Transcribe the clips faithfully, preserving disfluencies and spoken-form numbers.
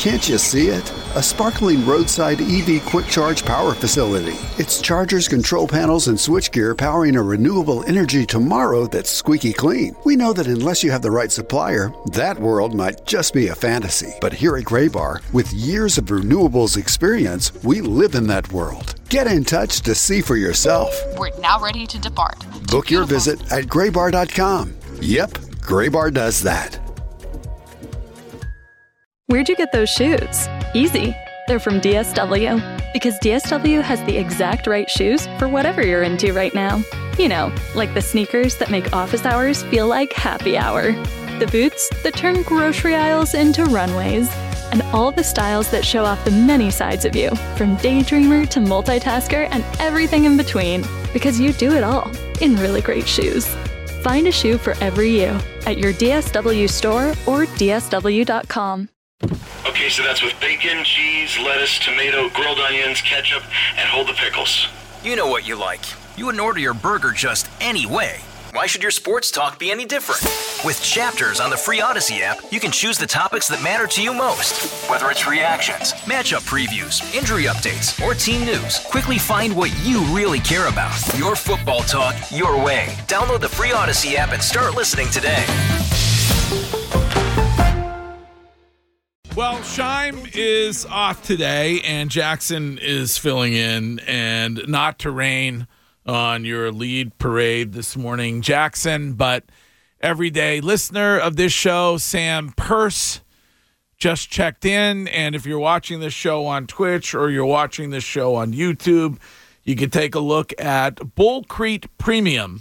Can't you see it? A sparkling roadside E V quick charge power facility. It's chargers, control panels, and switchgear powering a renewable energy tomorrow that's squeaky clean. We know that unless you have the right supplier, that world might just be a fantasy. But here at Graybar, with years of renewables experience, we live in that world. Get in touch to see for yourself. We're now ready to depart. Book your visit at graybar dot com. Yep, Graybar does that. Where'd you get those shoes? Easy. They're from D S W. Because D S W has the exact right shoes for whatever you're into right now. You know, like the sneakers that make office hours feel like happy hour. The boots that turn grocery aisles into runways. And all the styles that show off the many sides of you, from daydreamer to multitasker and everything in between. Because you do it all in really great shoes. Find a shoe for every you at your D S W store or D S W dot com. Okay, so that's with bacon, cheese, lettuce, tomato, grilled onions, ketchup, and hold the pickles. You know what you like. You wouldn't order your burger just any way. Why should your sports talk be any different? With Chapters on the free Odyssey app, you can choose the topics that matter to you most. Whether it's reactions, matchup previews, injury updates, or team news, quickly find what you really care about. Your football talk, your way. Download the free Odyssey app and start listening today. Well, Scheim is off today, and Jackson is filling in, and not to rain on your lead parade this morning, Jackson, but everyday listener of this show, Sam Purse, just checked in, and if you're watching this show on Twitch or you're watching this show on YouTube, you can take a look at Bullcrete Premium,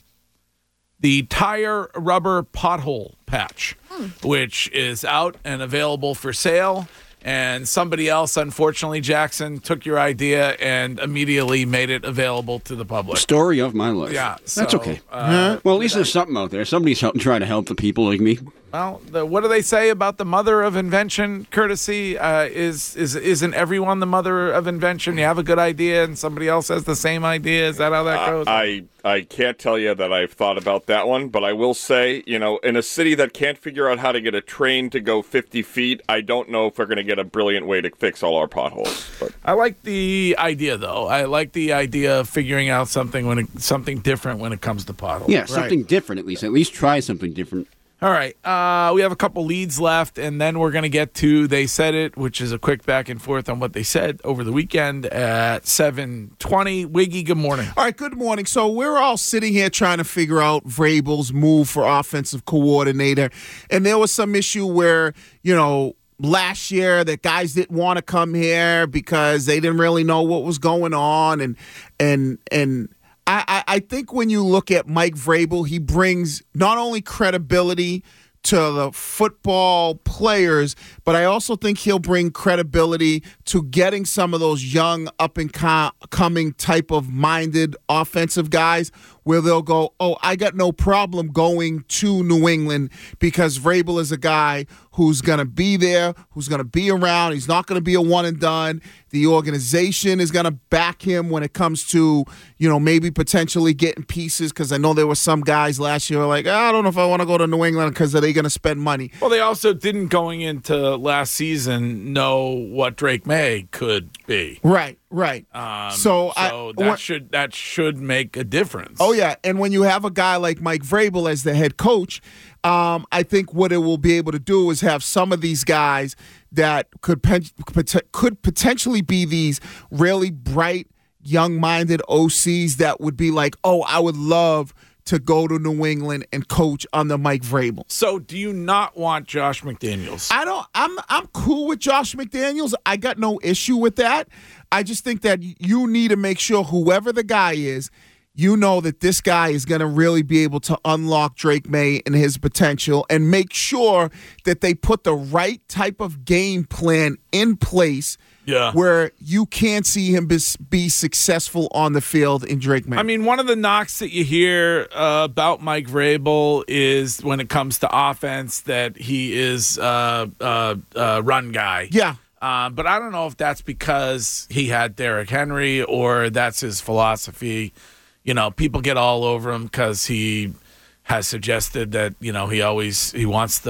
the tire rubber pothole patch, hmm. which is out and available for sale. And somebody else, unfortunately, Jackson, took your idea and immediately made it available to the public. Story of my life. Yeah. That's so, okay. Uh, well, at least there's something out there. Somebody's helping, trying to help the people like me. Well, the, what do they say about the mother of invention, courtesy? Uh, is, is, isn't everyone the mother of invention? You have a good idea and somebody else has the same idea. Is that how that goes? Uh, I, I can't tell you that I've thought about that one, but I will say, you know, in a city that can't figure out how to get a train to go fifty feet, I don't know if we're going to get a brilliant way to fix all our potholes. But. I like the idea, though. I like the idea of figuring out something when it, something different when it comes to potholes. Yeah, something right. different at least. At least try something different. All right. Uh, we have a couple leads left, and then we're going to get to They Said It, which is a quick back and forth on what they said over the weekend at seven twenty. Wiggy, good morning. All right, good morning. So we're all sitting here trying to figure out Vrabel's move for offensive coordinator, and there was some issue where, you know, last year that guys didn't want to come here because they didn't really know what was going on, and and and I, I think when you look at Mike Vrabel, he brings not only credibility to the football players, but I also think he'll bring credibility to getting some of those young, up-and-coming type of minded offensive guys where they'll go, oh, I got no problem going to New England because Vrabel is a guy who's going to be there, who's going to be around. He's not going to be a one and done. The organization is going to back him when it comes to, you know, maybe potentially getting pieces, because I know there were some guys last year who were like, oh, I don't know if I want to go to New England because are they going to spend money? Well, they also didn't, going into last season, know what Drake May could be. Right, right. Um, so so I, that when, should that should make a difference. Oh, yeah, and when you have a guy like Mike Vrabel as the head coach, Um, I think what it will be able to do is have some of these guys that could pen- could potentially be these really bright, young-minded O Cs that would be like, oh, I would love to go to New England and coach under Mike Vrabel. So do you not want Josh McDaniels? I don't. I'm I'm cool with Josh McDaniels. I got no issue with that. I just think that you need to make sure whoever the guy is, you know that this guy is going to really be able to unlock Drake May and his potential, and make sure that they put the right type of game plan in place yeah. where you can see him be, be successful on the field in Drake May. I mean, one of the knocks that you hear uh, about Mike Vrabel is when it comes to offense that he is a uh, uh, uh, run guy. Yeah. Uh, but I don't know if that's because he had Derrick Henry or that's his philosophy. You know, people get all over him because he has suggested that, you know, he always he wants the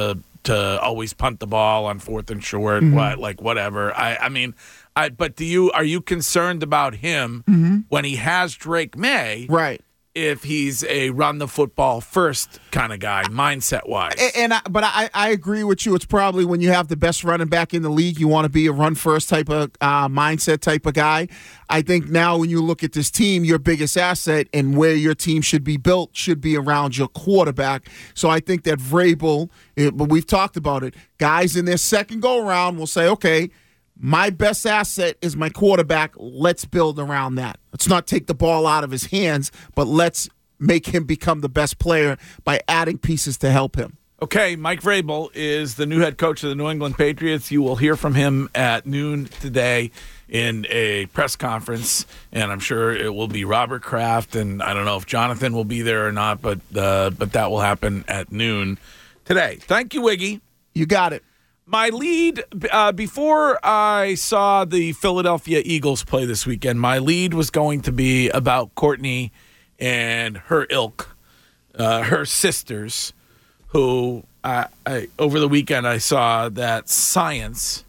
to always punt the ball on fourth and short, Mm-hmm. what like whatever. I, I mean, I but do you are you concerned about him Mm-hmm. when he has Drake May? Right. If he's a run the football first kind of guy, mindset wise. And, and I, but I, I agree with you. It's probably when you have the best running back in the league, you want to be a run first type of uh, mindset type of guy. I think now when you look at this team, your biggest asset and where your team should be built should be around your quarterback. So I think that Vrabel, it, but we've talked about it, guys in their second go around will say, okay, my best asset is my quarterback. Let's build around that. Let's not take the ball out of his hands, but let's make him become the best player by adding pieces to help him. Okay, Mike Vrabel is the new head coach of the New England Patriots. You will hear from him at noon today in a press conference, and I'm sure it will be Robert Kraft, and I don't know if Jonathan will be there or not, but uh, but that will happen at noon today. Thank you, Wiggy. You got it. My lead, uh, before I saw the Philadelphia Eagles play this weekend, my lead was going to be about Courtney and her ilk, uh, her sisters, who uh, I, over the weekend I saw that science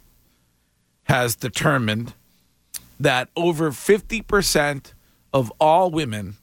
has determined that over fifty percent of all women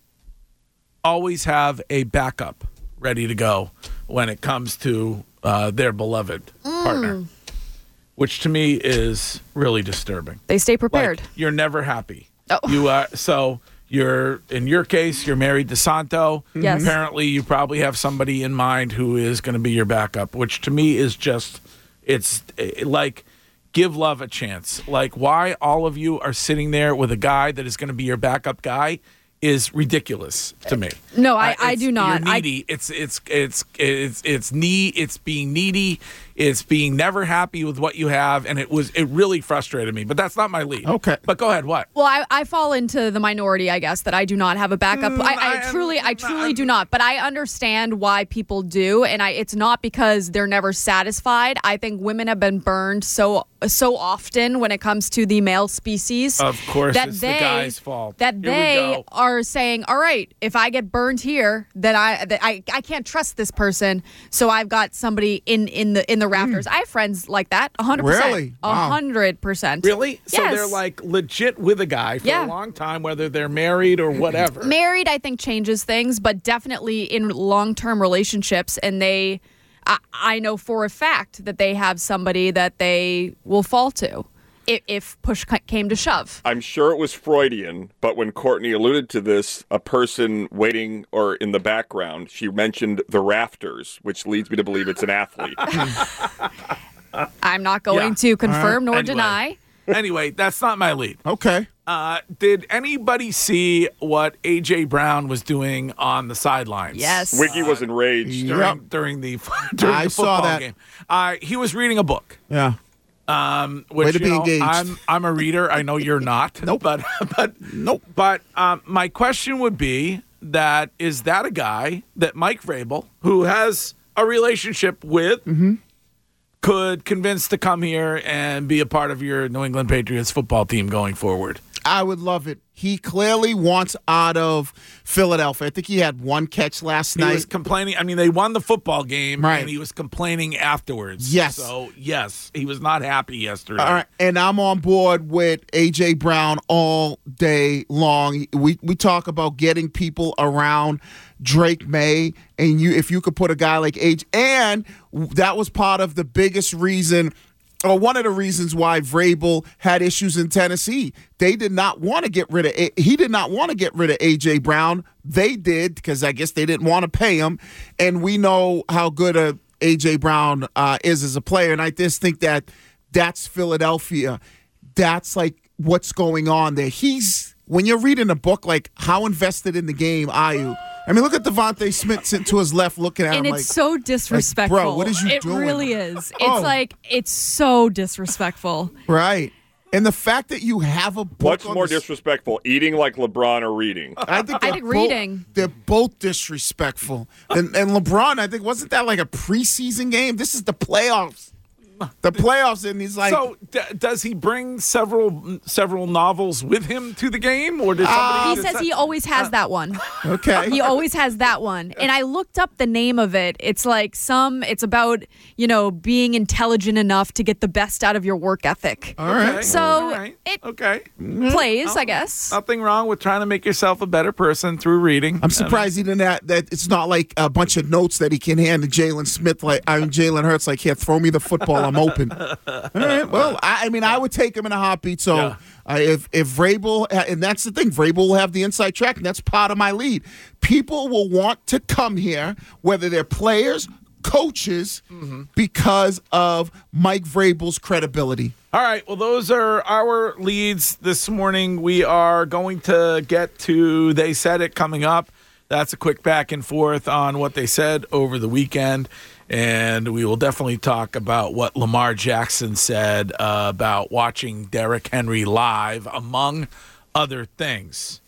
always have a backup ready to go when it comes to uh, their beloved Mm. partner, which to me is really disturbing. They stay prepared. Like, you're never happy. Oh. You are so you're in your case you're married to Santo. Yes. Apparently, you probably have somebody in mind who is going to be your backup, which to me is just it's eh, like give love a chance. Like why all of you are sitting there with a guy that is going to be your backup guy is ridiculous to me. No, I- Uh, I it's- do not. You're I- needy. It's it's it's it's it's need. It's being needy. It's being never happy with what you have, and it was it really frustrated me. But that's not my lead. Okay. But go ahead. What? Well, I, I fall into the minority, I guess, that I do not have a backup. Mm, I, I I am- truly, I truly I'm- do not. But I understand why people do, and I, it's not because they're never satisfied. I think women have been burned so so often when it comes to the male species. Of course, that it's they, the guy's fault. That Here we they go. are saying, all right, if I get burned here, then I that I, I can't trust this person. So I've got somebody in, in the in the rafters. I have friends like that, a hundred percent. Really? A Wow. hundred percent. Really? So Yes. they're like legit with a guy for Yeah. a long time, whether they're married or whatever. Married, I think, changes things, but definitely in long-term relationships, and they, I, I know for a fact that they have somebody that they will fall to if, if push c- came to shove. I'm sure it was Freudian, but when Courtney alluded to this, a person waiting or in the background, she mentioned the rafters, which leads me to believe it's an athlete. I'm not going Yeah. to confirm nor Anyway. deny. Anyway, that's not my lead. Okay. Uh, did anybody see what A J Brown was doing on the sidelines? Yes. Wiggy was enraged. During, Yep. during the during I the saw football that. game. Uh, he was reading a book. Yeah. Um, which, Way to you be know, engaged. I'm I'm a reader. I know you're not. Nope. But but Nope. But um, my question would be that is that a guy that Mike Vrabel, who has a relationship with, Mm-hmm. could convince to come here and be a part of your New England Patriots football team going forward? I would love it. He clearly wants out of Philadelphia. I think he had one catch last He night. was complaining. I mean, they won the football game, Right. and he was complaining afterwards. Yes. So yes, he was not happy yesterday. All right, and I'm on board with A J Brown all day long. We we talk about getting people around Drake May, and you if you could put a guy like A J, and that was part of the biggest reason, or one of the reasons why Vrabel had issues in Tennessee. They did not want to get rid of A- he did not want to get rid of A J Brown. They did because I guess they didn't want to pay him, and we know how good a A J Brown uh, is as a player, and I just think that that's Philadelphia. That's like what's going on there. He's when you're reading a book, like how invested in the game are you? I mean, look at Devontae Smith sitting to his left, looking at And him it's like, so disrespectful. bro, what is you it doing? really is. It's Oh. like, it's so disrespectful. right. And the fact that you have a book What's on more the- disrespectful, eating like LeBron or reading? I think, I they're think both- reading. They're both disrespectful. And and LeBron, I think, wasn't that like a preseason game? This is the playoffs. the playoffs, and he's like, so d- does he bring several several novels with him to the game, or did somebody? He decide- says he always has Uh, that one. okay. He always has that one. And I looked up the name of it. It's like some, it's about, you know, being intelligent enough to get the best out of your work ethic. All right. Okay. So All right. it okay. plays, I guess. Nothing wrong with trying to make yourself a better person through reading. I'm surprised he didn't have, that it's not like a bunch of notes that he can hand to Jalen Smith, like I mean Jalen Hurts, like, here, throw me the football, I'm open. All right, well, I, I mean, I would take him in a heartbeat. So Yeah. uh, if if Vrabel, and that's the thing, Vrabel will have the inside track, and that's part of my lead. People will want to come here, whether they're players, coaches, Mm-hmm. because of Mike Vrabel's credibility. All right. Well, those are our leads this morning. We are going to get to They Said It coming up. That's a quick back and forth on what they said over the weekend. And we will definitely talk about what Lamar Jackson said uh, about watching Derrick Henry live, among other things.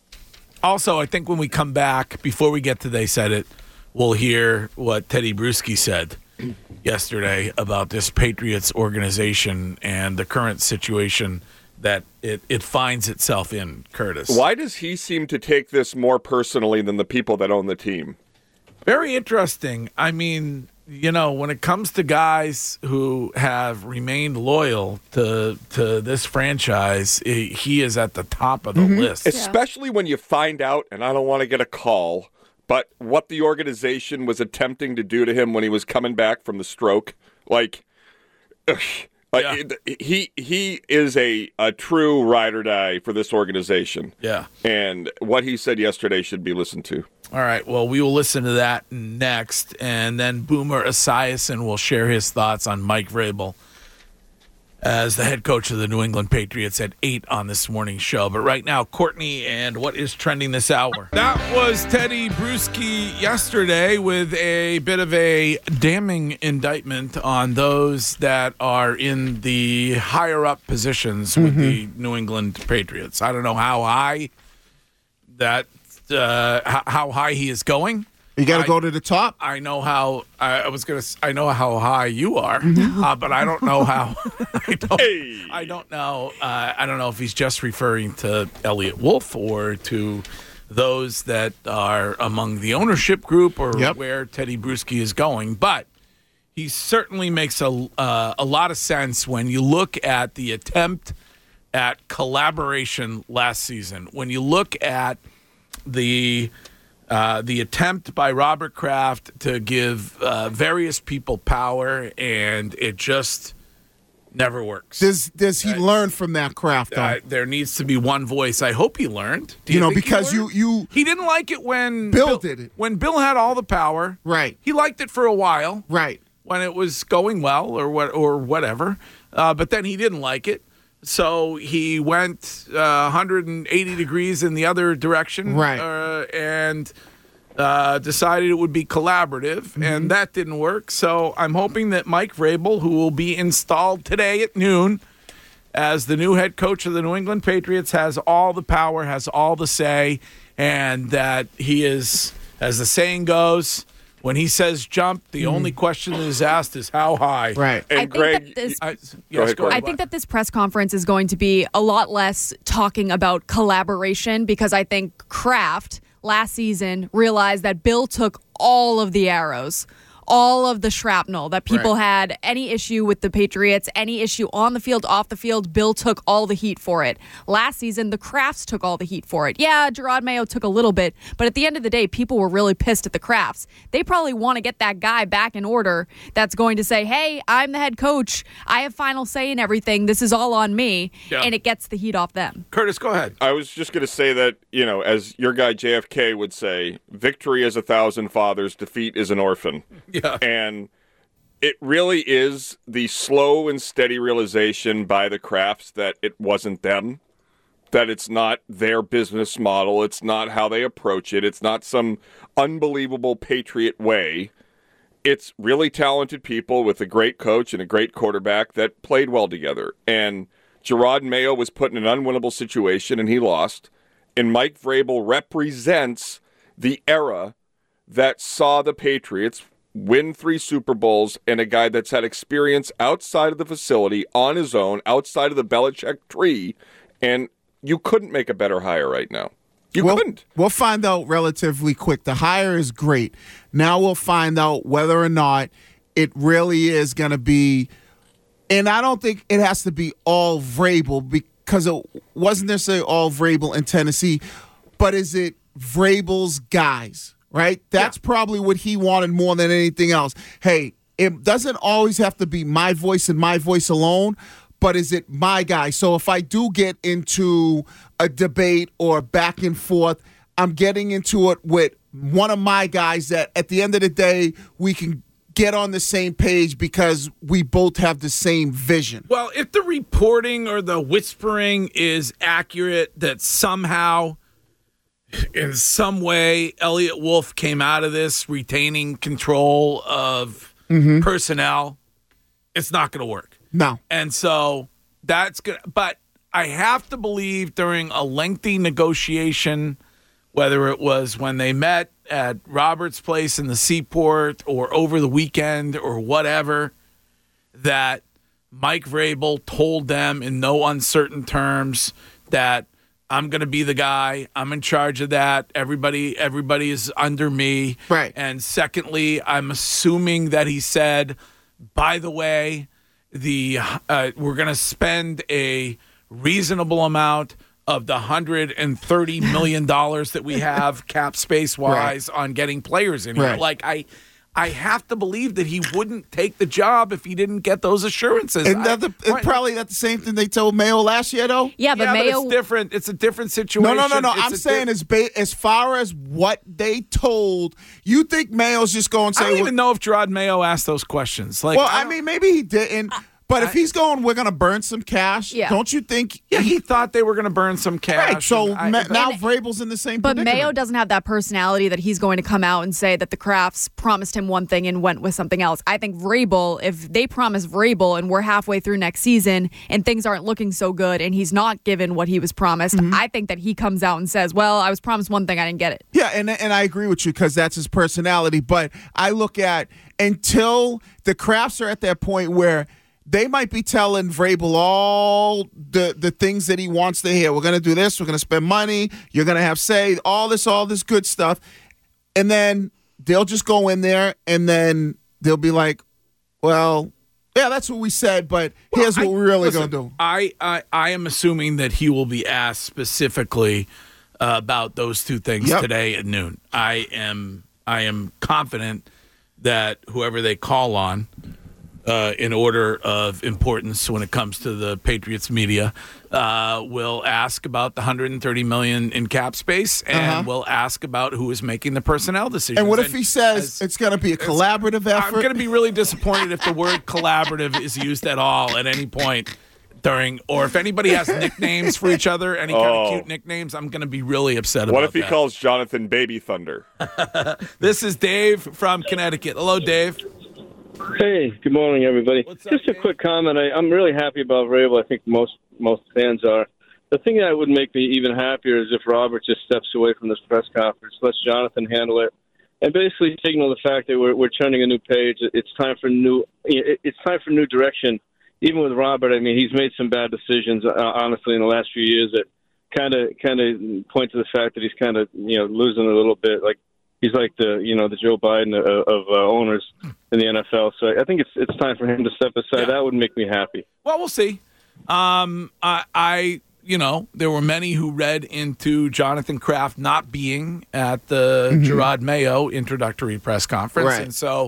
Also, I think when we come back, before we get to They Said It, we'll hear what Teddy Bruschi said yesterday about this Patriots organization and the current situation that it, it finds itself in, Curtis. Why does he seem to take this more personally than the people that own the team? Very interesting. I mean, you know, when it comes to guys who have remained loyal to to this franchise, he he is at the top of the list. Especially when you find out, and I don't want to get a call, but what the organization was attempting to do to him when he was coming back from the stroke. Like, ugh, like Yeah. it- he he is a, a true ride or die for this organization. Yeah. And what he said yesterday should be listened to. All right. Well, we will listen to that next, and then Boomer Esiason will share his thoughts on Mike Vrabel as the head coach of the New England Patriots at eight on this morning's show. But right now, Courtney and what is trending this hour. That was Teddy Bruschi yesterday with a bit of a damning indictment on those that are in the higher up positions with the New England Patriots. I don't know how high that uh, h- how high he is going. You got to I- go to the top. I know how I, I was gonna. s- I know how high you are, uh, but I don't know how. I don't. Hey. I don't know. Uh, I don't know if he's just referring to Elliot Wolf or to those that are among the ownership group or Yep. where Teddy Bruschi is going. But he certainly makes a uh, a lot of sense when you look at the attempt at collaboration last season. When you look at the uh, the attempt by Robert Kraft to give uh, various people power, and it just never works. Does does he learn from that craft? Though? Uh, there needs to be one voice. I hope he learned. Do you know, think he because you learned? you he didn't like it when Bill did it. When Bill had all the power, right, he liked it for a while, right. when it was going well or what or whatever. Uh, but then he didn't like it. So he went uh, one hundred eighty degrees in the other direction, Right. Uh, and uh, decided it would be collaborative, Mm-hmm. and that didn't work. So I'm hoping that Mike Vrabel, who will be installed today at noon as the new head coach of the New England Patriots, has all the power, has all the say, and that he is, as the saying goes, when he says jump, the only question that is asked is how high. Right. And I think Greg, that this- I, Go yes, ahead, go Courtney. I ahead. think that this press conference is going to be a lot less talking about collaboration because I think Kraft last season realized that Bill took all of the arrows, all of the shrapnel that people Right. had any issue with the Patriots, any issue on the field, off the field. Bill took all the heat for it. Last season, the Crafts took all the heat for it. Yeah, Gerard Mayo took a little bit, but at the end of the day, people were really pissed at the Crafts. They probably want to get that guy back in order that's going to say, hey, I'm the head coach. I have final say in everything. This is all on me. Yeah. And it gets the heat off them. Curtis, go ahead. I was just going to say that, you know, as your guy J F K would say, victory is a thousand fathers, defeat is an orphan. Yeah. And it really is the slow and steady realization by the Crafts that it wasn't them, that it's not their business model, it's not how they approach it, it's not some unbelievable Patriot way. It's really talented people with a great coach and a great quarterback that played well together. And Gerard Mayo was put in an unwinnable situation, and he lost. And Mike Vrabel represents the era that saw the Patriots win three Super Bowls, and a guy that's had experience outside of the facility, on his own, outside of the Belichick tree, and you couldn't make a better hire right now. You we'll, couldn't. We'll find out relatively quick. The hire is great. Now we'll find out whether or not it really is going to be, and I don't think it has to be all Vrabel because it wasn't necessarily all Vrabel in Tennessee, but is it Vrabel's guys? Right? That's yeah. probably what he wanted more than anything else. Hey, it doesn't always have to be my voice and my voice alone, but is it my guy? So if I do get into a debate or back and forth, I'm getting into it with one of my guys that at the end of the day, we can get on the same page because we both have the same vision. Well, if the reporting or the whispering is accurate that somehow in some way, Elliott Wolf came out of this retaining control of mm-hmm. personnel, it's not going to work. No. And so that's good. But I have to believe during a lengthy negotiation, whether it was when they met at Robert's place in the Seaport or over the weekend or whatever, that Mike Vrabel told them in no uncertain terms that I'm going to be the guy. I'm in charge of that. Everybody everybody is under me. Right. And secondly, I'm assuming that he said, by the way, the uh, we're going to spend a reasonable amount of the one hundred thirty million dollars that we have cap space-wise right. on getting players in here. Right. Like, I I have to believe that he wouldn't take the job if he didn't get those assurances. And that the, I, probably that's the same thing they told Mayo last year, though? Yeah, but yeah, Mayo... But it's different. It's a different situation. No, no, no, no. It's I'm saying di- as, ba- as far as what they told, you think Mayo's just going to say... I don't well, even know if Gerard Mayo asked those questions. Like, well, I, I mean, maybe he didn't. I, But if he's going, we're going to burn some cash, yeah. don't you think? Yeah, he thought they were going to burn some cash. Right, so I, ma- now and, Vrabel's in the same But predicament. Mayo doesn't have that personality that he's going to come out and say that the Krafts promised him one thing and went with something else. I think Vrabel, if they promise Vrabel and we're halfway through next season and things aren't looking so good and he's not given what he was promised, mm-hmm. I think that he comes out and says, well, I was promised one thing, I didn't get it. Yeah, and, and I agree with you because that's his personality. But I look at until the Krafts are at that point where they might be telling Vrabel all the, the things that he wants to hear. We're going to do this. We're going to spend money. You're going to have say, all this, all this good stuff. And then they'll just go in there and then they'll be like, well, yeah, that's what we said, but well, here's what I, we're really going to do. I, I, I am assuming that he will be asked specifically uh, about those two things yep. today at noon. I am I am confident that whoever they call on, Uh, in order of importance when it comes to the Patriots media, uh, will ask about the one hundred thirty million dollars in cap space and uh-huh. will ask about who is making the personnel decisions. And what if and he says as, it's going to be a collaborative effort? I'm going to be really disappointed if the word collaborative is used at all at any point during, or if anybody has nicknames for each other, any kind oh. of cute nicknames, I'm going to be really upset what about that. What if he that. calls Jonathan Baby Thunder? This is Dave from Connecticut. Hello, Dave. Hey, good morning, everybody. What's Just up, a Dave? quick comment. I, I'm really happy about Vrabel. I think most most fans are. The thing that would make me even happier is if Robert just steps away from this press conference, lets Jonathan handle it, and basically signal the fact that we're we're turning a new page. It's time for new. It's time for new direction. Even with Robert, I mean, he's made some bad decisions, uh, honestly, in the last few years that kind of kind of point to the fact that he's kind of you know losing a little bit, like. He's like the, you know, the Joe Biden of, of uh, owners in the N F L. So I think it's it's time for him to step aside. Yeah. That would make me happy. Well, we'll see. Um, I, I, you know, there were many who read into Jonathan Kraft not being at the mm-hmm. Gerard Mayo introductory press conference, right. and so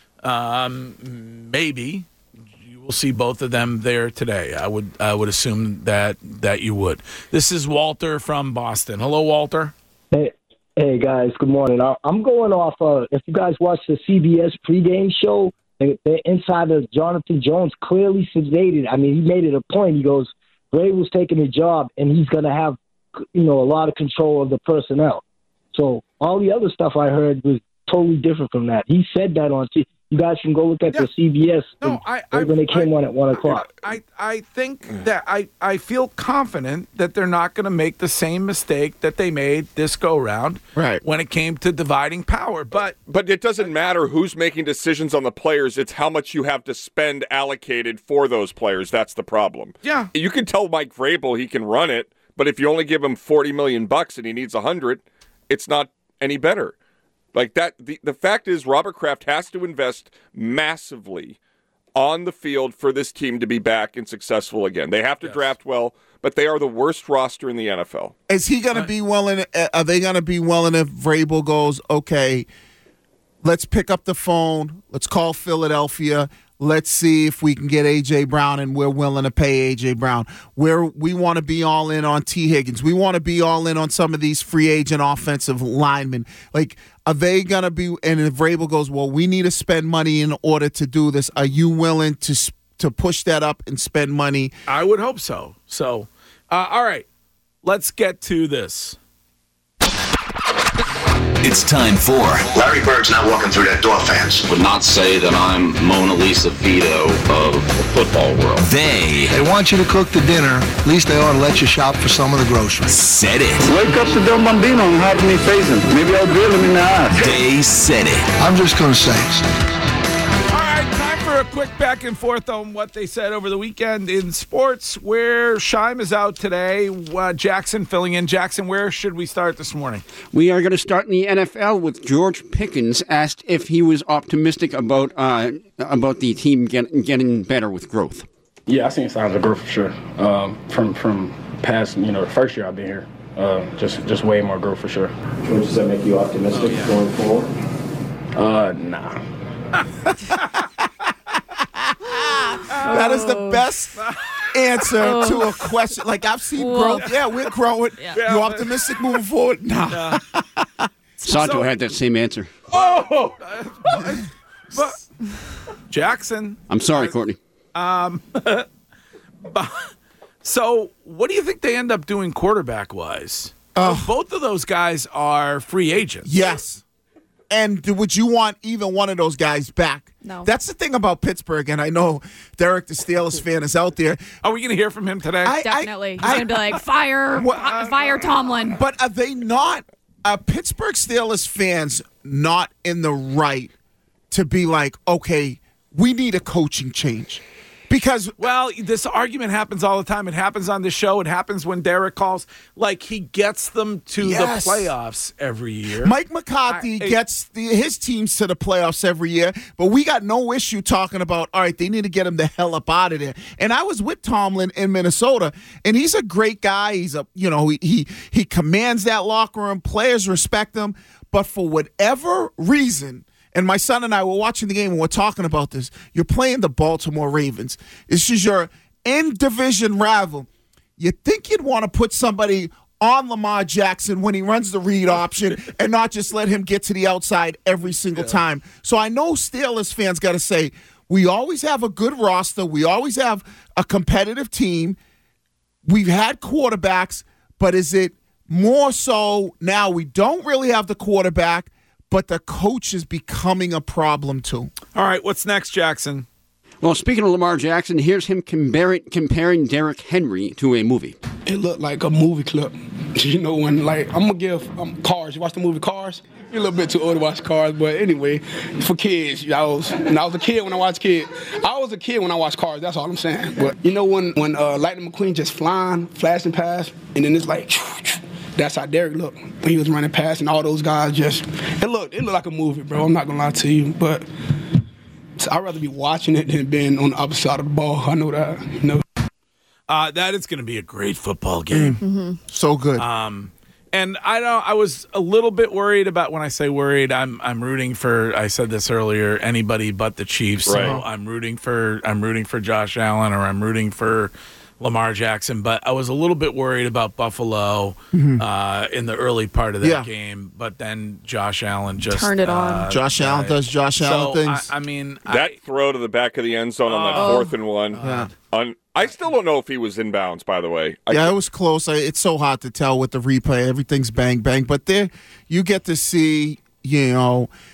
um, maybe you will see both of them there today. I would I would assume that that you would. This is Walter from Boston. Hello, Walter. Hey. Hey, guys, good morning. I'm going off, uh, if you guys watch the C B S pregame show, the, the insider Jonathan Jones clearly stated, I mean, he made it a point. He goes, Vrabel's taking the job, and he's going to have, you know, a lot of control of the personnel. So all the other stuff I heard was totally different from that. He said that on T V. You guys can go look at Yeah. the C B S No, I, I, right when they came I, on at one o'clock. I, I think that I, I feel confident that they're not going to make the same mistake that they made this go round Right. when it came to dividing power. But But it doesn't matter who's making decisions on the players. It's how much you have to spend allocated for those players. That's the problem. Yeah. You can tell Mike Vrabel he can run it, but if you only give him forty million bucks and he needs one hundred, it's not any better. Like that, the, the fact is Robert Kraft has to invest massively on the field for this team to be back and successful again. They have to Yes. draft well, but they are the worst roster in the N F L. Is he going to be willing? Are they going to be willing if Vrabel goes, okay, let's pick up the phone, let's call Philadelphia, let's see if we can get A J. Brown, and we're willing to pay A J. Brown. We're, we want to be all in on T. Higgins. We want to be all in on some of these free agent offensive linemen. Like, are they going to be, and if Vrabel goes, well, we need to spend money in order to do this, are you willing to s- to push that up and spend money? I would hope so. So, uh, all right, let's get to this. It's time for Larry Bird's not walking through that door, fans. Would not say that I'm Mona Lisa Vito of the football world. They They want you to cook the dinner. At least they ought to let you shop for some of the groceries. said it. Wake up to Del Bambino and have me facing. Maybe I'll drill him in the eye. They said it. I'm just going to say. All right, time for a quick back and forth on what they said over the weekend in sports, where Scheim is out today. Uh, Jackson filling in. Jackson, where should we start this morning? We are going to start in the N F L with George Pickens asked if he was optimistic about uh, about the team get, getting better with growth. Yeah, I seen signs of growth for sure. Um, from from past, you know, the first year I've been here, uh, just just way more growth for sure. George, does that make you optimistic oh, yeah. going forward? Uh, nah. That is the best answer Oh. to a question. Like, I've seen Whoa. growth. Yeah, we're growing. Yeah. You optimistic moving forward? Nah. Santo So- had that same answer. Oh! but, Jackson. I'm sorry, Courtney. Um, so, what do you think they end up doing quarterback-wise? Uh, Both of those guys are free agents. Yes. And do- would you want even one of those guys back? No. That's the thing about Pittsburgh, and I know Derek, the Steelers fan, is out there. Are we going to hear from him today? I- Definitely. He's I- going to be like, fire, Well, fi- fire Tomlin. But are they not, are Pittsburgh Steelers fans not in the right to be like, okay, we need a coaching change? Because Well, this argument happens all the time. It happens on this show. It happens when Derek calls. Like, he gets them to Yes. the playoffs every year. Mike McCarthy I- gets the, his teams to the playoffs every year, but we got no issue talking about, all right, they need to get him the hell up out of there. And I was with Tomlin in Minnesota, and he's a great guy. He's a, you know, he he, he commands that locker room. Players respect him, but for whatever reason, and my son and I were watching the game and we're talking about this, you're playing the Baltimore Ravens. This is your in-division rival. You think you'd want to put somebody on Lamar Jackson when he runs the read option and not just let him get to the outside every single yeah. time. So I know Steelers fans got to say, we always have a good roster. We always have a competitive team. We've had quarterbacks, but is it more so now we don't really have the quarterback, but the coach is becoming a problem too? All right, what's next, Jackson? Well, speaking of Lamar Jackson, here's him comparing, comparing Derrick Henry to a movie. It looked like a movie clip. You know, when, like, I'm going to give um, Cars. You watch the movie Cars? You're a little bit too old to watch Cars, but anyway, for kids, I was, when I was a kid when I watched Kid. I was a kid when I watched Cars, that's all I'm saying. But you know when, when uh, Lightning McQueen just flying, flashing past, and then it's like, that's how Derrick looked when he was running past, and all those guys just, it looked, it looked like a movie, bro. I'm not going to lie to you, but I'd rather be watching it than being on the opposite side of the ball. I know that, you know. Uh, that is going to be a great football game. Mm-hmm. So good. Um, and I don't. I was a little bit worried about when I say worried. I'm I'm rooting for. I said this earlier. Anybody but the Chiefs. Right. So I'm rooting for. I'm rooting for Josh Allen, or I'm rooting for Lamar Jackson. But I was a little bit worried about Buffalo mm-hmm. uh, in the early part of that yeah. game. But then Josh Allen just turned it on. Uh, Josh uh, Allen does Josh so Allen things. I, I mean, that I, throw to the back of the end zone on that oh, fourth and one. Yeah. On, I still don't know if he was inbounds, by the way. I yeah, it was close. It's so hard to tell with the replay. Everything's bang, bang. But there, you get to see, you know,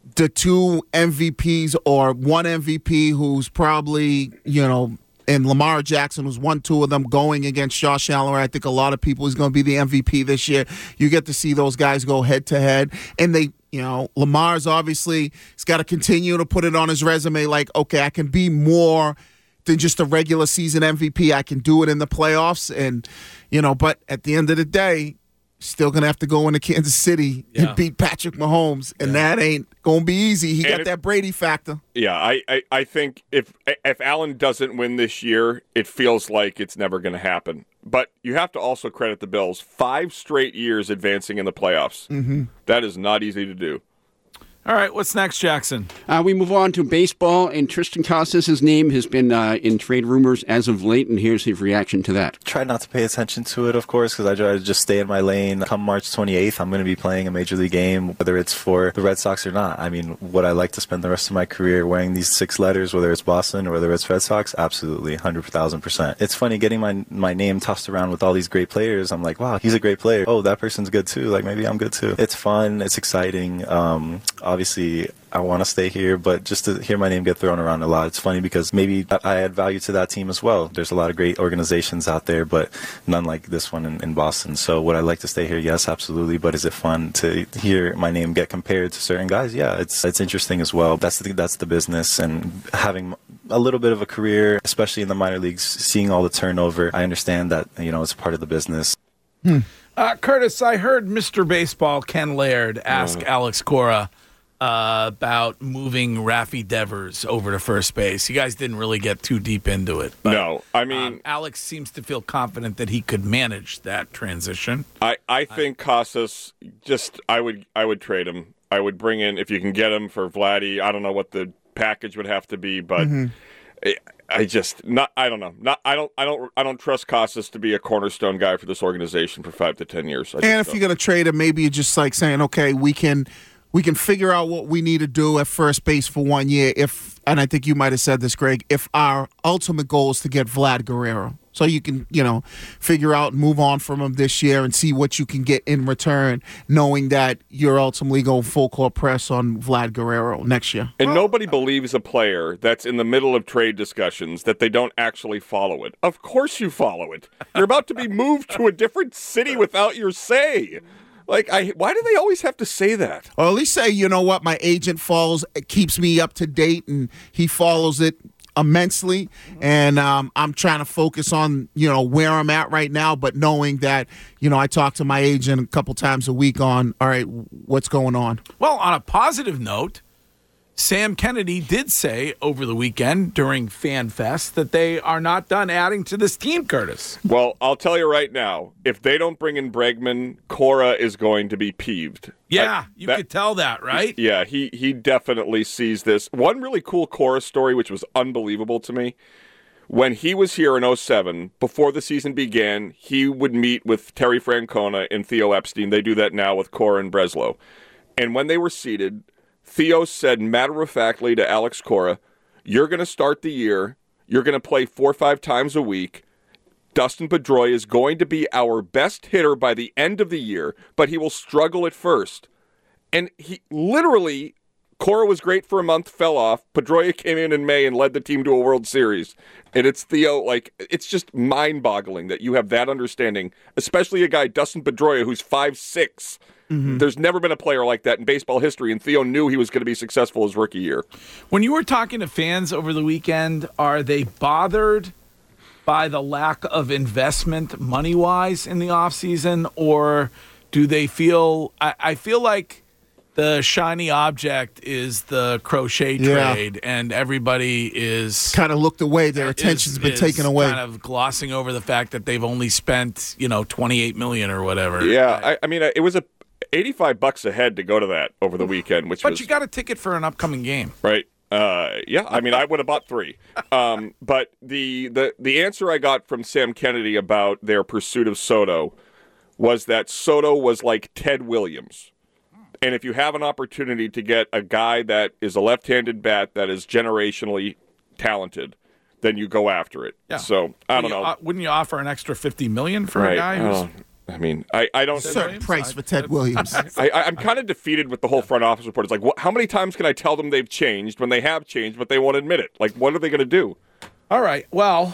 the two M V Ps or one M V P who's probably, you know, and Lamar Jackson was one, two of them going against Josh Allen. I think a lot of people is going to be the M V P this year. You get to see those guys go head to head, and they, you know, Lamar's obviously he's got to continue to put it on his resume. Like, okay, I can be more than just a regular season M V P. I can do it in the playoffs, and you know. But at the end of the day, still gonna have to go into Kansas City yeah. and beat Patrick Mahomes, and yeah. that ain't gonna be easy. He and got it, that Brady factor. Yeah, I, I, I think if if Allen doesn't win this year, it feels like it's never going to happen. But you have to also credit the Bills. Five straight years advancing in the playoffs. Mm-hmm. That is not easy to do. All right, what's next, Jackson? Uh, we move on to baseball, and Tristan Casas' name has been uh, in trade rumors as of late, and here's his reaction to that. Try not to pay attention to it, of course, because I try to just stay in my lane. Come March twenty-eighth, I'm going to be playing a Major League game, whether it's for the Red Sox or not. I mean, would I like to spend the rest of my career wearing these six letters, whether it's Boston or whether it's Red Sox? Absolutely, one hundred thousand percent. It's funny getting my my name tossed around with all these great players. I'm like, wow, he's a great player. Oh, that person's good too. Like, maybe I'm good too. It's fun. It's exciting. Um, obviously, I want to stay here, but just to hear my name get thrown around a lot, it's funny because maybe I add value to that team as well. There's a lot of great organizations out there, but none like this one in, in Boston. So would I like to stay here? Yes, absolutely. But is it fun to hear my name get compared to certain guys? Yeah, it's it's interesting as well. That's the, that's the business, and having a little bit of a career, especially in the minor leagues, seeing all the turnover, I understand that, you know, it's part of the business. Hmm. Uh, Curtis, I heard Mister Baseball, Ken Laird, ask oh. Alex Cora Uh, about moving Rafi Devers over to first base. You guys didn't really get too deep into it. But, no, I mean... Um, Alex seems to feel confident that he could manage that transition. I, I think Casas, just, I would I would trade him. I would bring in, if you can get him for Vladdy, I don't know what the package would have to be, but mm-hmm. I, I just, not, I don't know. Not, I don't I don't, I don't trust Casas to be a cornerstone guy for this organization for five to ten years. I and if don't. You're going to trade him, maybe you're just like saying, okay, we can... We can figure out what we need to do at first base for one year if, and I think you might have said this, Greg, if our ultimate goal is to get Vlad Guerrero. So you can, you know, figure out and move on from him this year and see what you can get in return, knowing that you're ultimately going full court press on Vlad Guerrero next year. And well, nobody believes a player that's in the middle of trade discussions that they don't actually follow it. Of course you follow it. You're about to be moved to a different city without your say. Like, I, why do they always have to say that? Or at least say, you know what, my agent follows, keeps me up to date, and he follows it immensely. And um, I'm trying to focus on, you know, where I'm at right now, but knowing that, you know, I talk to my agent a couple times a week on, all right, what's going on? Well, on a positive note, Sam Kennedy did say over the weekend during Fan Fest that they are not done adding to this team, Curtis. Well, I'll tell you right now, if they don't bring in Bregman, Cora is going to be peeved. Yeah, I, you that, could tell that, right? Yeah, he, he definitely sees this. One really cool Cora story, which was unbelievable to me. When he was here in oh seven, before the season began, he would meet with Terry Francona and Theo Epstein. They do that now with Cora and Breslow. And when they were seated, Theo said matter-of-factly to Alex Cora, you're going to start the year, you're going to play four or five times a week. Dustin Pedroia is going to be our best hitter by the end of the year, but he will struggle at first. And he literally, Cora was great for a month, fell off. Pedroia came in in May and led the team to a World Series. And it's Theo, like, it's just mind-boggling that you have that understanding, especially a guy, Dustin Pedroia, who's five six. Mm-hmm. There's never been a player like that in baseball history, and Theo knew he was going to be successful his rookie year. When you were talking to fans over the weekend, are they bothered by the lack of investment money-wise in the offseason, or do they feel I, I feel like the shiny object is the crochet yeah. trade, and everybody is kind of looked away. Their attention's is, been is taken away. Kind of glossing over the fact that they've only spent, you know, twenty-eight million dollars or whatever. Yeah, I, I mean, it was a eighty-five bucks a head to go to that over the weekend, which but was, you got a ticket for an upcoming game, right? Uh, yeah, I mean, I would have bought three. Um, but the, the the answer I got from Sam Kennedy about their pursuit of Soto was that Soto was like Ted Williams. And if you have an opportunity to get a guy that is a left-handed bat that is generationally talented, then you go after it. Yeah. So I don't you, know. Uh, wouldn't you offer an extra fifty million dollars for right. a guy who's oh. I mean, I, I don't... Certain price for Ted Williams. I, I, I'm kind of defeated with the whole front office report. It's like, what, how many times can I tell them they've changed when they have changed, but they won't admit it? Like, what are they going to do? All right, well,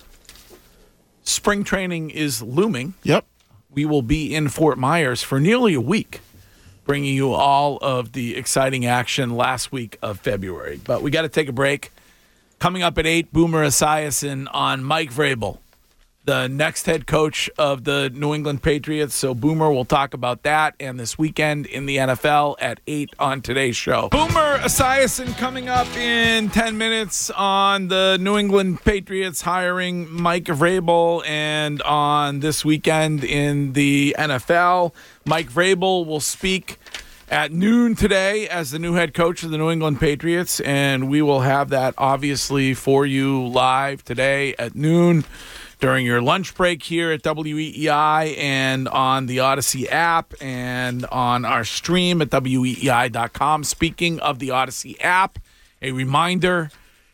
spring training is looming. Yep. We will be in Fort Myers for nearly a week, bringing you all of the exciting action last week of February. But we got to take a break. Coming up at eight, Boomer Esiason on Mike Vrabel, the next head coach of the New England Patriots. So Boomer will talk about that and this weekend in the N F L at eight on today's show. Boomer Esiason coming up in ten minutes on the New England Patriots hiring Mike Vrabel, and on this weekend in the N F L. Mike Vrabel will speak at noon today as the new head coach of the New England Patriots, and we will have that obviously for you live today at noon during your lunch break here at W E E I and on the Odyssey app and on our stream at W E E I dot com. Speaking of the Odyssey app, a reminder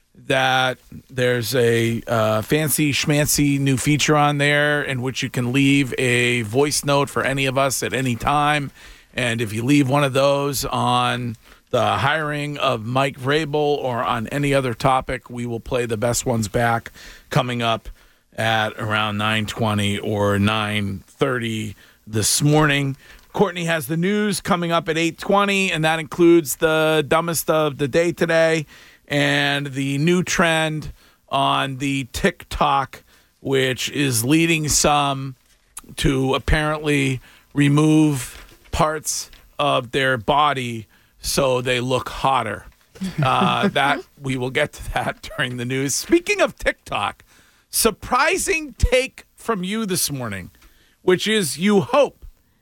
that there's a uh, fancy schmancy new feature on there in which you can leave a voice note for any of us at any time. And if you leave one of those on the hiring of Mike Vrabel or on any other topic, we will play the best ones back coming up at around nine twenty or nine thirty this morning. Courtney has the news coming up at eight twenty, and that includes the dumbest of the day today and the new trend on the TikTok, which is leading some to apparently remove parts of their body so they look hotter. Uh, that we will get to that during the news. Speaking of TikTok, surprising take from you this morning, which is you hope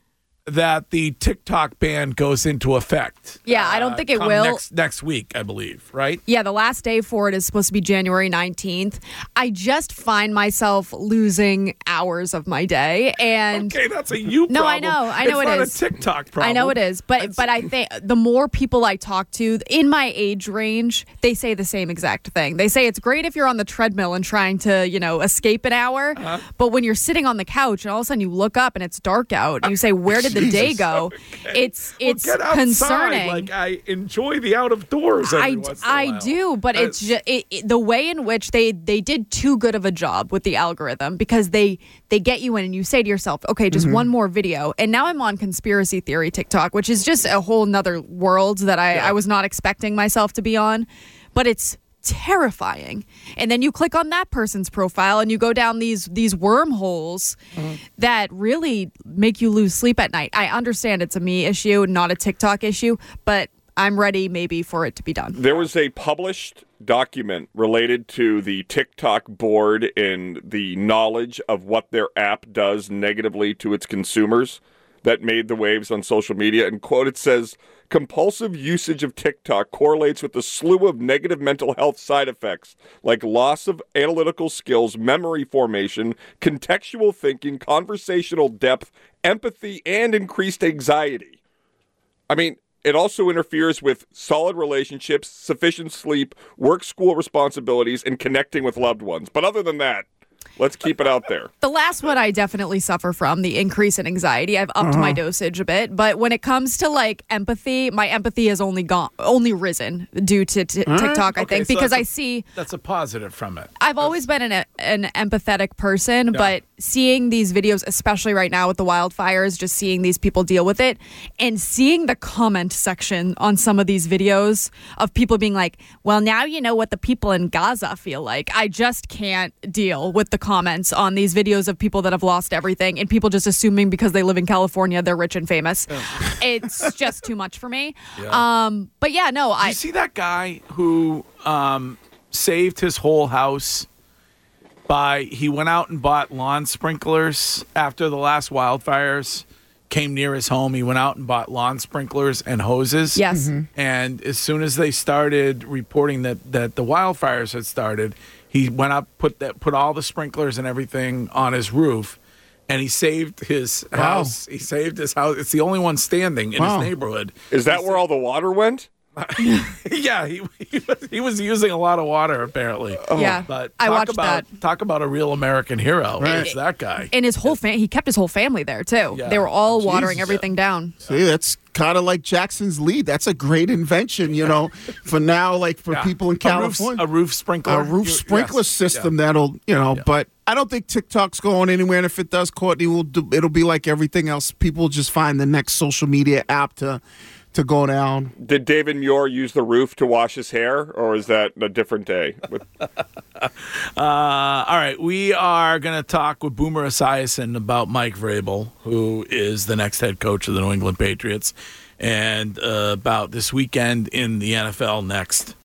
that the TikTok ban goes into effect. Yeah, I don't uh, think it come will. Next, next week, I believe, right? Yeah, the last day for it is supposed to be January nineteenth. I just find myself losing hours of my day. And okay, that's a you problem. No, I know. I know it's it not is. a TikTok problem. I know it is. But that's... but I think the more people I talk to in my age range, they say the same exact thing. They say it's great if you're on the treadmill and trying to, you know, escape an hour. Uh-huh. But when you're sitting on the couch and all of a sudden you look up and it's dark out and you say, where did the day go? Okay. It's it's well, get outside. concerning. Like I enjoy the out of doors. Every I, once in a I while. do, but it's just it, it, the way in which they they did too good of a job with the algorithm, because they they get you in and you say to yourself, okay, just mm-hmm. one more video, and now I'm on conspiracy theory TikTok, which is just a whole nother world that I, yeah. I was not expecting myself to be on, but it's terrifying. And then you click on that person's profile and you go down these these wormholes mm-hmm. that really make you lose sleep at night. I understand it's a me issue, not a TikTok issue, but I'm ready maybe for it to be done. There was a published document related to the TikTok board and the knowledge of what their app does negatively to its consumers that made the waves on social media. And quote, it says, compulsive usage of TikTok correlates with a slew of negative mental health side effects like loss of analytical skills, memory formation, contextual thinking, conversational depth, empathy, and increased anxiety. I mean, it also interferes with solid relationships, sufficient sleep, work-school responsibilities, and connecting with loved ones. But other than that, let's keep it out there. The last one I definitely suffer from, the increase in anxiety. I've upped uh-huh. my dosage a bit, but when it comes to like empathy, my empathy has only gone, only risen due to t- uh-huh. TikTok. I okay, think so because a, I see that's a positive from it. I've that's, always been an an empathetic person, yeah. but seeing these videos, especially right now with the wildfires, just seeing these people deal with it, and seeing the comment section on some of these videos of people being like, "Well, now you know what the people in Gaza feel like." I just can't deal with the comments on these videos of people that have lost everything and people just assuming because they live in California they're rich and famous. Oh. It's just too much for me. Yeah. Um, but yeah, no, I you see that guy who um, saved his whole house by he went out and bought lawn sprinklers after the last wildfires came near his home. He went out and bought lawn sprinklers and hoses. Yes. Mm-hmm. And as soon as they started reporting that that the wildfires had started, he went up, put that, put all the sprinklers and everything on his roof, and he saved his wow. house. He saved his house. It's the only one standing in wow. his neighborhood. Is that he where sa- all the water went? yeah, he, he, was, he was using a lot of water, apparently. Yeah, but I talk watched about, that. Talk about a real American hero. Right. It's that guy. And his whole fam- he kept his whole family there, too. Yeah. They were all watering Jesus. everything down. See, that's kind of like Jackson's lead. That's a great invention, you know, for now, like for Yeah. people in California. A roof, a roof sprinkler. A roof You- sprinkler yes. system Yeah. that'll, you know, Yeah. but I don't think TikTok's going anywhere. And if it does, Courtney, will do, it'll be like everything else. People just find the next social media app to to go down. Did David Muir use the roof to wash his hair, or is that a different day? With- Uh, all right, we are going to talk with Boomer Esiason about Mike Vrabel, who is the next head coach of the New England Patriots, and uh, about this weekend in the N F L next.